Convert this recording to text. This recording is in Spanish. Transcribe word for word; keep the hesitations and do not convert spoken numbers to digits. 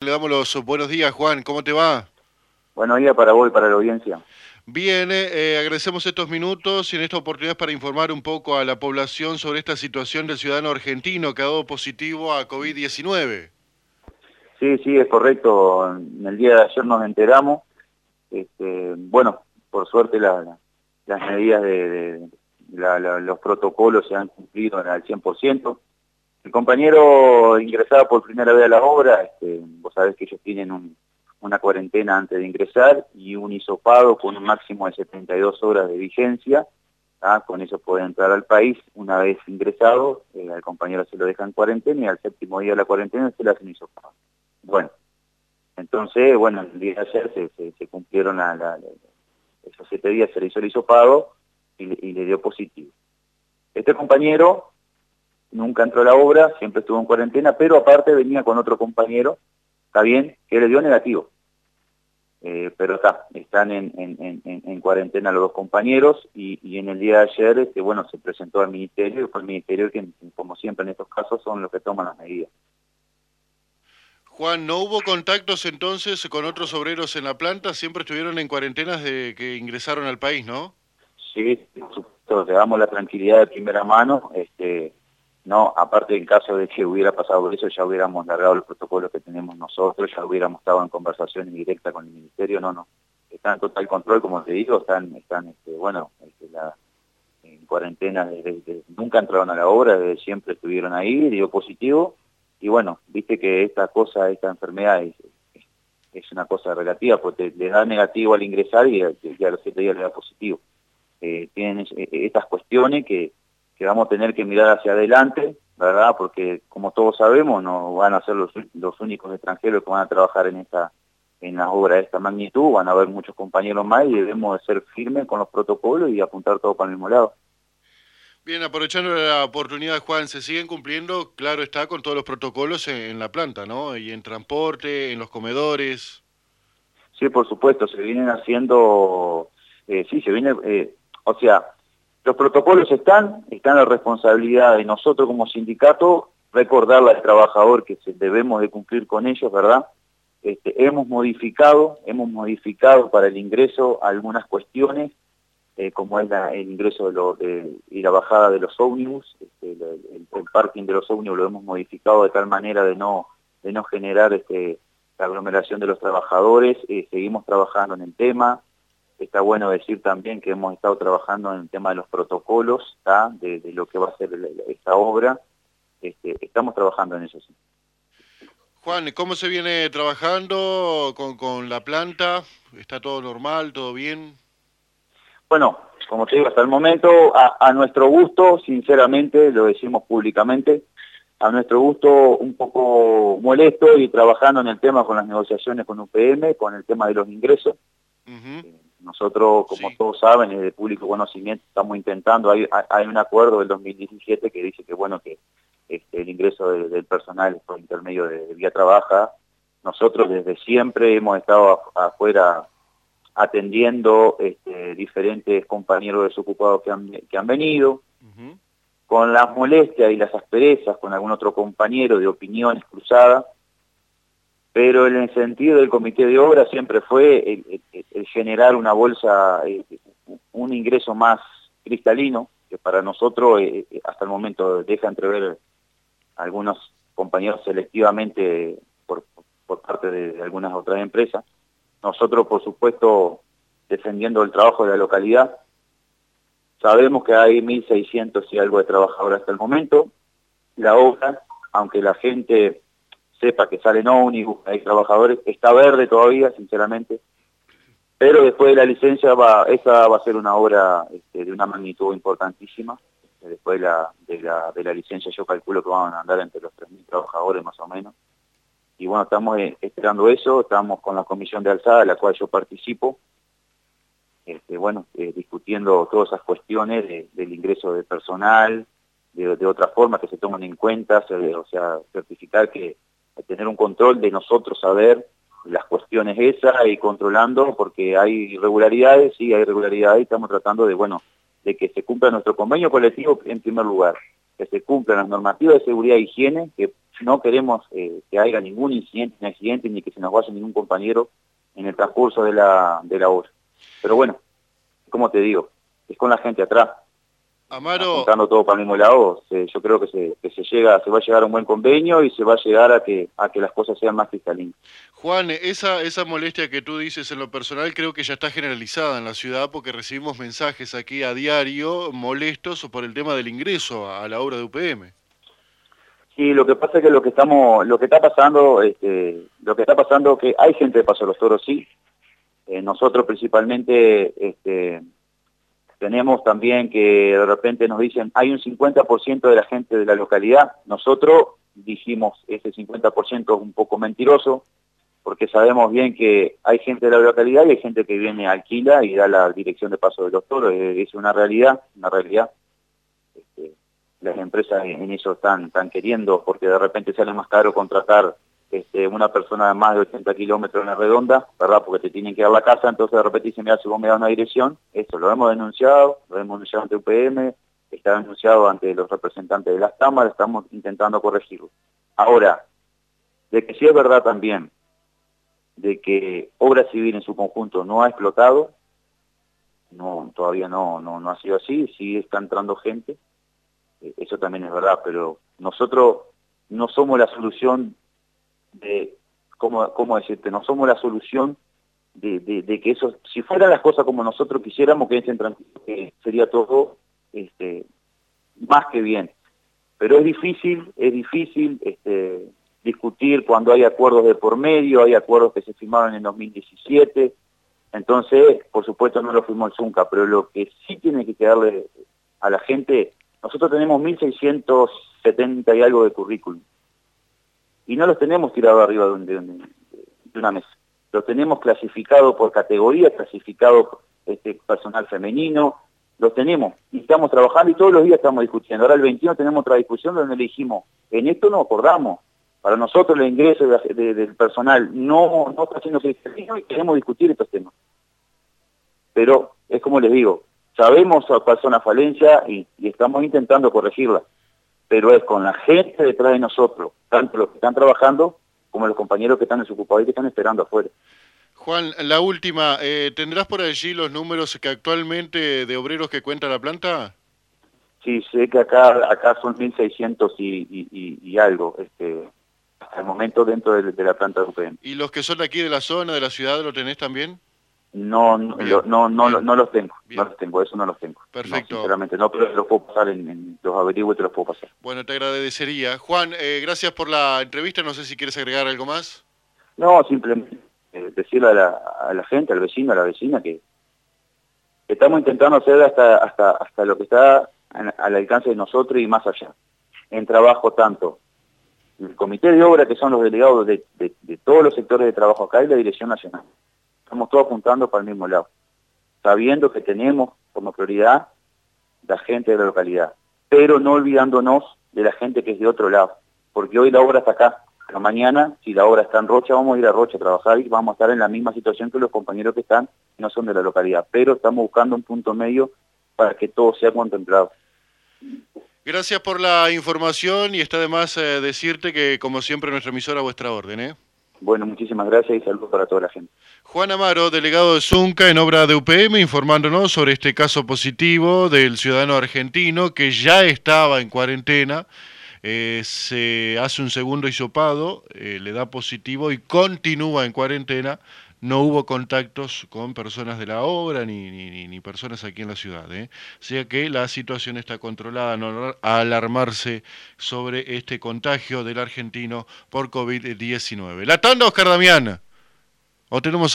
le damos los buenos días, Juan. ¿Cómo te va? Buenos días para vos y para la audiencia. Bien, eh, eh, agradecemos estos minutos y en esta oportunidad para informar un poco a la población sobre esta situación del ciudadano argentino que ha dado positivo a COVID diecinueve. Sí, sí, es correcto. En el día de ayer nos enteramos. Este, bueno, por suerte la- la- las medidas de, de- la- la- los protocolos se han cumplido al cien por ciento. El compañero ingresaba por primera vez a la obra. Este, vos sabés que ellos tienen un- una cuarentena antes de ingresar y un hisopado con un máximo de setenta y dos horas de vigencia. ¿Ah? Con eso puede entrar al país. Una vez ingresado, eh, al compañero se lo deja en cuarentena y al séptimo día de la cuarentena se le hace un hisopado. Bueno, entonces, bueno, el día de ayer se, se, se cumplieron la, la, la, esos siete días, se le hizo el hisopado y le, y le dio positivo. Este compañero nunca entró a la obra, siempre estuvo en cuarentena, pero aparte venía con otro compañero, está bien, que le dio negativo. Eh, pero está, están en, en, en, en cuarentena los dos compañeros y, y en el día de ayer, este, bueno, se presentó al ministerio, y fue el ministerio que, como siempre en estos casos, son los que toman las medidas. Juan, ¿no hubo contactos entonces con otros obreros en la planta? Siempre estuvieron en cuarentenas de que ingresaron al país, ¿no? Sí, por supuesto, le damos la tranquilidad de primera mano. Este, no, aparte en caso de que hubiera pasado eso, ya hubiéramos largado los protocolos que tenemos nosotros, ya hubiéramos estado en conversación directa con el ministerio. No, no, están en total control, como te digo, están, están, este, bueno, este, la, en cuarentena desde, desde- nunca entraron a la obra, desde siempre estuvieron ahí, dio positivo. Y bueno, viste que esta cosa, esta enfermedad es, es, es una cosa relativa, porque te, le da negativo al ingresar y, a y a los siete días le da positivo. Eh, tienen es- eh, estas cuestiones que, que vamos a tener que mirar hacia adelante, ¿verdad? Porque como todos sabemos, no van a ser los, los únicos extranjeros que van a trabajar en esta en las obras de esta magnitud, van a haber muchos compañeros más y debemos de ser firmes con los protocolos y apuntar todo para el mismo lado. Bien, aprovechando la oportunidad, Juan, se siguen cumpliendo, claro está, con todos los protocolos en, en la planta, ¿no? Y en transporte, en los comedores. Sí, por supuesto, se vienen haciendo, eh, sí, se viene, eh, o sea, los protocolos están, están la responsabilidad de nosotros como sindicato, recordarle al trabajador que se- debemos de cumplir con ellos, ¿verdad? Este, hemos modificado, hemos modificado para el ingreso algunas cuestiones, eh, como es la- el ingreso de lo- de- y la bajada de los ómnibus, este, el, el- el parking de los ómnibus lo hemos modificado de tal manera de no, de no generar este, la aglomeración de los trabajadores. Eh, seguimos trabajando en el tema. Está bueno decir también que hemos estado trabajando en el tema de los protocolos, ¿tá? de, de lo que va a ser la- la- esta obra. Este, estamos trabajando en eso, sí. Juan, ¿cómo se viene trabajando con, con la planta? ¿Está todo normal, todo bien? Bueno, como te digo, hasta el momento, a, a nuestro gusto, sinceramente, lo decimos públicamente, a nuestro gusto un poco molesto y trabajando en el tema con las negociaciones con U P M, con el tema de los ingresos. Ujú. Eh, Nosotros, como Sí. todos saben, es de público conocimiento, estamos intentando, hay, hay hay un acuerdo del dos mil diecisiete que dice que, bueno, que este, el ingreso de- del personal por intermedio de, de Vía Trabaja. Nosotros desde siempre hemos estado af- afuera atendiendo este, diferentes compañeros desocupados que han, que han venido, Ujú. con las molestias y las asperezas con algún otro compañero de opiniones cruzadas, pero en el sentido del comité de obra siempre fue el, el- el generar una bolsa, eh, un ingreso más cristalino, que para nosotros eh, eh, hasta el momento deja entrever algunos compañeros selectivamente por, por parte de, de algunas otras empresas. Nosotros, por supuesto, defendiendo el trabajo de la localidad. Sabemos que hay mil seiscientos y algo de trabajadores hasta el momento. La obra, aunque la gente sepa que salen ómnibus, hay trabajadores, está verde todavía, sinceramente. Pero después de la licencia, va, esa va a ser una obra este, de una magnitud importantísima. Después de la, de, la, de la licencia yo calculo que van a andar entre los tres mil trabajadores más o menos. Y bueno, estamos eh, esperando eso, estamos con la comisión de alzada, de la cual yo participo, este, bueno, eh, discutiendo todas esas cuestiones de, del ingreso de personal, de, de otra forma que se tomen en cuenta, se, o sea, certificar que tener un control de nosotros saber las cuestiones esas y controlando, porque hay irregularidades, sí, hay irregularidades y estamos tratando de, bueno, de que se cumpla nuestro convenio colectivo en primer lugar. que se cumplan las normativas de seguridad e higiene, que no queremos eh, que haya ningún incidente, ni accidente, ni que se nos vaya ningún compañero en el transcurso de la, de la obra. Pero bueno, como te digo, es con la gente atrás. Amaro, apuntando todo para el mismo lado, se, yo creo que se, que se llega, se va a llegar a un buen convenio y se va a llegar a que a que las cosas sean más cristalinas. Juan, esa, esa molestia que tú dices en lo personal creo que ya está generalizada en la ciudad porque recibimos mensajes aquí a diario molestos por el tema del ingreso a la obra de U P M. Sí, lo que pasa es que lo que estamos, lo que está pasando, este, lo que está pasando que hay gente de Paso de los Toros, sí. Eh, nosotros principalmente, este, tenemos también que de repente nos dicen, hay un cincuenta por ciento de la gente de la localidad. Nosotros dijimos, ese cincuenta por ciento es un poco mentiroso, porque sabemos bien que hay gente de la localidad y hay gente que viene alquila y da la dirección de Paso de los Toros. Es una realidad, una realidad. Este, las empresas en eso están, están queriendo, porque de repente sale más caro contratar Este, una persona de más de ochenta kilómetros en la redonda, ¿verdad? Porque te tienen que dar la casa, entonces de repente dicen, mira, si vos me das una dirección, eso lo hemos denunciado, lo hemos denunciado ante U P M, está denunciado ante los representantes de las cámaras, estamos intentando corregirlo. Ahora, de que sí es verdad también, de que Obra Civil en su conjunto no ha explotado, no, todavía no, no, no ha sido así, sí está entrando gente, eso también es verdad, pero nosotros no somos la solución de, ¿cómo, cómo decirte? No somos la solución de, de, de que eso, si fueran las cosas como nosotros quisiéramos, que estén tranquilos, que sería todo este, más que bien. Pero es difícil, es difícil este, discutir cuando hay acuerdos de por medio, hay acuerdos que se firmaron en dos mil diecisiete, entonces, por supuesto, no lo firmó el Zunca, pero lo que sí tiene que quedarle a la gente, nosotros tenemos mil seiscientos setenta y algo de currículum. Y no los tenemos tirados arriba de, un, de, un, de una mesa. Los tenemos clasificados por categoría, clasificados este, personal femenino, los tenemos. Y estamos trabajando y todos los días estamos discutiendo. Ahora el veintiuno tenemos otra discusión donde le dijimos, en esto no acordamos. Para nosotros el ingreso de, de, del personal no, no está haciendo criterio y queremos discutir estos temas. Pero es como les digo, sabemos cuál son las falencias y, y estamos intentando corregirlas. Pero es con la gente detrás de nosotros, tanto los que están trabajando como los compañeros que están desocupados y que están esperando afuera. Juan, la última, eh, ¿tendrás por allí los números que actualmente de obreros que cuenta la planta? Sí, sé que acá acá son mil seiscientos y, y, y, y algo, este, hasta el momento dentro de, de la planta de U P M. ¿Y los que son de aquí de la zona, de la ciudad, lo tenés también? No, no, Bien, lo, no, no, bien, no los tengo, bien. no los tengo, eso no los tengo. Perfecto. No, sinceramente no, pero los puedo pasar, en, en los averiguos y te los puedo pasar. Bueno, te agradecería. Juan, eh, gracias por la entrevista, no sé si quieres agregar algo más. No, simplemente eh, decirle a la, a la gente, al vecino, a la vecina, que, que estamos intentando hacer hasta, hasta, hasta lo que está en, al alcance de nosotros y más allá. En trabajo tanto el Comité de Obra, que son los delegados de, de, de todos los sectores de trabajo acá, y la Dirección Nacional. Estamos todos apuntando para el mismo lado, sabiendo que tenemos como prioridad la gente de la localidad, pero no olvidándonos de la gente que es de otro lado, porque hoy la obra está acá, pero mañana, si la obra está en Rocha, vamos a ir a Rocha a trabajar y vamos a estar en la misma situación que los compañeros que están, que no son de la localidad, pero estamos buscando un punto medio para que todo sea contemplado. Gracias por la información y está de más eh, decirte que, como siempre, nuestra emisora a vuestra orden, ¿eh? Bueno, muchísimas gracias y saludos para toda la gente. Juan Amaro, delegado de Zunca en obra de U P M, informándonos sobre este caso positivo del ciudadano argentino que ya estaba en cuarentena, eh, se hace un segundo hisopado, eh, le da positivo y continúa en cuarentena. No hubo contactos con personas de la obra ni, ni, ni personas aquí en la ciudad, ¿eh? O sea que la situación está controlada, no alarmarse sobre este contagio del argentino por COVID diecinueve. La tanda, Oscar Damián. O tenemos